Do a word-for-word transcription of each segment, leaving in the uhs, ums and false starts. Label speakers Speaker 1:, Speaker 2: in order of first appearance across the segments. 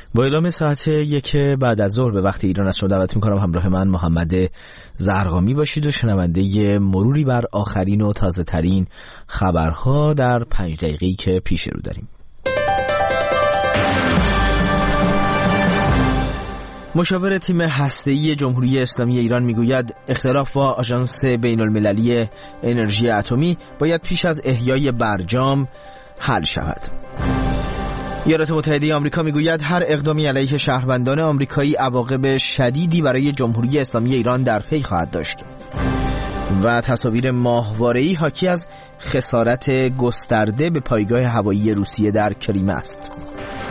Speaker 1: با اعلام ساعت یک بعد از ظهر به وقت ایران از شما دعوت می‌کنم همراه من محمد زرقامی باشید و شنونده مروری بر آخرین و تازه ترین خبرها در پنج دقیقه‌ای که پیش رو داریم. مشاور تیم هسته‌ای جمهوری اسلامی ایران میگوید اختلاف با آژانس بین‌المللی انرژی اتمی باید پیش از احیای برجام حل شود. ایالات متحده آمریکا میگوید هر اقدامی علیه شهروندان آمریکایی عواقب شدیدی برای جمهوری اسلامی ایران در پی خواهد داشت. و تصاویر ماهواره‌ای حاکی از خسارت گسترده به پایگاه هوایی روسیه در کریمه است.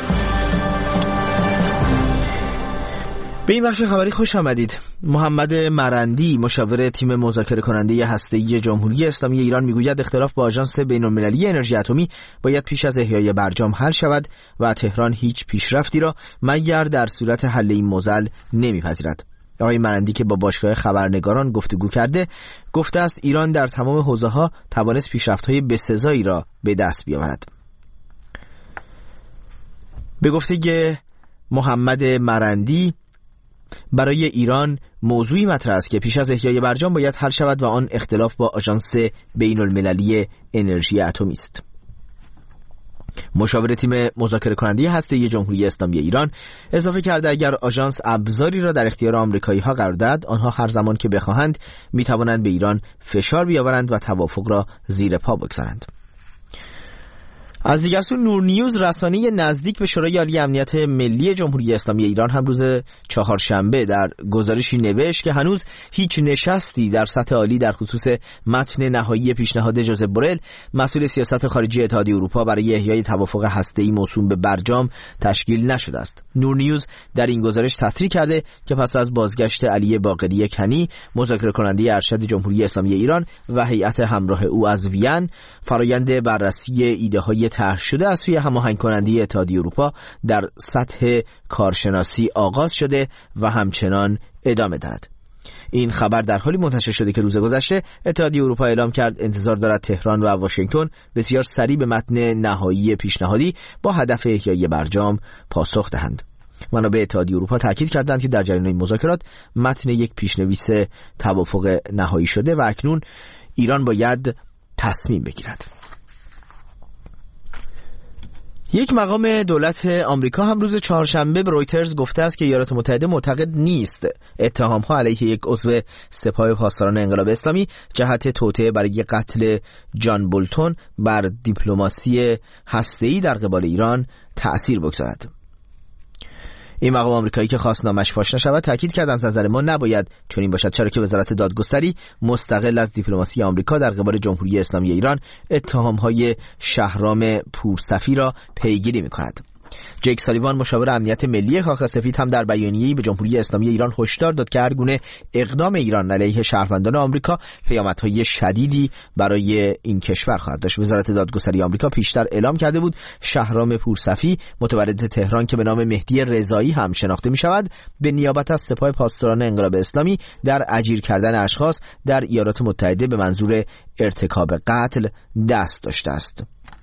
Speaker 1: به این بخش خبری خوش آمدید. محمد مرندی مشاور تیم مذاکره کننده هسته‌ای جمهوری اسلامی ایران میگوید اختلاف با آژانس بین‌المللی انرژی اتمی باید پیش از احیای برجام حل شود و تهران هیچ پیشرفتی را مگر در صورت حل این معضل نمیپذیرد. آقای مرندی که با باشگاه خبرنگاران گفتگو کرده گفته است ایران در تمام حوزه‌ها توانست پیشرفت‌های بسزایی را به دست بیاورد. به گفته محمد مرندی برای ایران موضوعی مطرح است که پیش از احیای برجام باید حل شود و آن اختلاف با آژانس بین‌المللی انرژی اتمی است. مشاور تیم مذاکره کننده هسته‌ای جمهوری اسلامی ایران اضافه کرده اگر آژانس ابزاری را در اختیار آمریکایی‌ها قرار دهد آنها هر زمان که بخواهند می‌توانند به ایران فشار بیاورند و توافق را زیر پا بگذارند. از دیگر سو نور نیوز رسانه نزدیک به شورای عالی امنیت ملی جمهوری اسلامی ایران هم روز چهارشنبه در گزارشی نوشت که هنوز هیچ نشستی در سطح عالی در خصوص متن نهایی پیشنهاد ژوزپ بورل مسئول سیاست خارجی اتحادیه اروپا برای احیای توافق هسته‌ای موسوم به برجام تشکیل نشده است. نور نیوز در این گزارش تصریح کرده که پس از بازگشت علی باقری کنی مذاکره کننده ارشد جمهوری اسلامی ایران و هیئت همراه او از وین فرآیند بررسی ایده‌های طرح شده از سوی هماهنگ کننده اتحادیه اروپا در سطح کارشناسی آغاز شده و همچنان ادامه دارد. این خبر در حالی منتشر شده که روز گذشته اتحادیه اروپا اعلام کرد انتظار دارد تهران و واشنگتن بسیار سریع به متن نهایی پیشنهادی با هدف احیای برجام پاسخ دهند. منابع اتحادیه اروپا تاکید کردند که در جریان این مذاکرات متن یک پیشنویس توافق نهایی شده و اکنون ایران باید تصمیم بگیرد. یک مقام دولت آمریکا هم روز چهارشنبه به رویترز گفته است که ایالات متحده معتقد نیست اتهام‌ها علیه یک عضو سپاه پاسداران انقلاب اسلامی جهت توطئه برای قتل جان بولتون بر دیپلماسی هسته‌ای در قبال ایران تأثیر بگذارد. این مقام آمریکایی که خواست نامش فاش نشود تاکید کرد از نظر ما نباید چنین باشد چرا که وزارت دادگستری مستقل از دیپلماسی آمریکا در قبال جمهوری اسلامی ایران اتهام‌های شهرام پورصفی را پیگیری می‌کند. جیک سالیوان مشاور امنیت ملی کاخ سفید هم در بیانیه‌ای به جمهوری اسلامی ایران هشدار داد که هر گونه اقدام ایران علیه شهروندان آمریکا پیامدهای شدیدی برای این کشور خواهد داشت. وزارت دادگستری آمریکا پیشتر اعلام کرده بود شهرام پورصفی متولد تهران که به نام مهدی رضایی هم شناخته می‌شود به نیابت از سپاه پاسداران انقلاب اسلامی در اجیر کردن اشخاص در ایالات متحده به منظور ارتکاب قتل دست داشته است.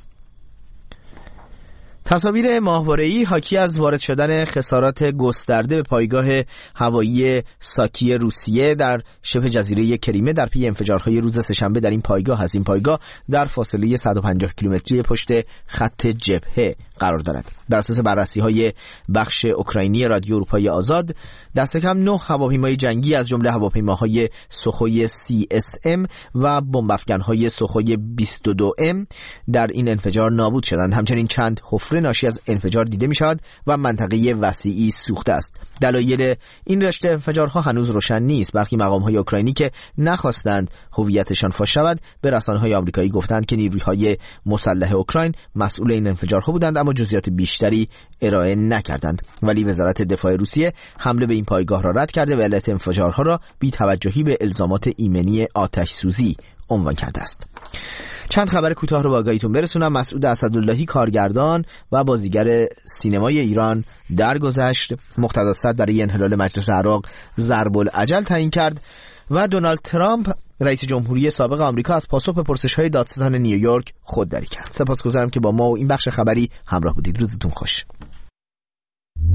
Speaker 1: تصاویر ماهواره‌ای حاکی از وارد شدن خسارات گسترده به پایگاه هوایی ساکی روسیه در شبه جزیره کریمه در پی انفجارهای روز سه‌شنبه در این پایگاه از این پایگاه در فاصله صد و پنجاه کیلومتری پشت خط جبهه قرار دارد. بر اساس بررسی‌های بخش اوکراینی رادیو اروپای آزاد دست کم نه هواپیمای جنگی از جمله هواپیماهای سوخوی سی اس ام و بمب‌افکن‌های سوخوی بیست و دو ام در این انفجار نابود شدند. همچنین چند حفره ناشی از انفجار دیده می شود و منطقه وسیعی سوخته است. دلایل این رشته انفجارها هنوز روشن نیست. برخی مقام‌های اوکراینی که نخواستند هویتشان فاش شود به رسانه‌های آمریکایی گفتند که نیروهای مسلح اوکراین مسئول این انفجارها بودند اما جزئیات بیشتری ارائه نکردند. ولی وزارت دفاع روسیه حمله به این پایگاه را رد کرده و علت انفجارها را بی‌توجهی به الزامات ایمنی آتش‌سوزی عنوان کرده است. چند خبر کوتاه رو با آگاهیتون برسونم. مسعود اسداللهی کارگردان و بازیگر سینمای ایران درگذشت مقتدا صدر برای انحلال مجلس عراق ضرب الاجل تعیین کرد و دونالد ترامپ رئیس جمهوری سابق آمریکا از پاسخ به پرسش‌های دادستان نیویورک خودداری کرد. سپاسگزارم که با ما و این بخش خبری همراه بودید. روزتون خوش.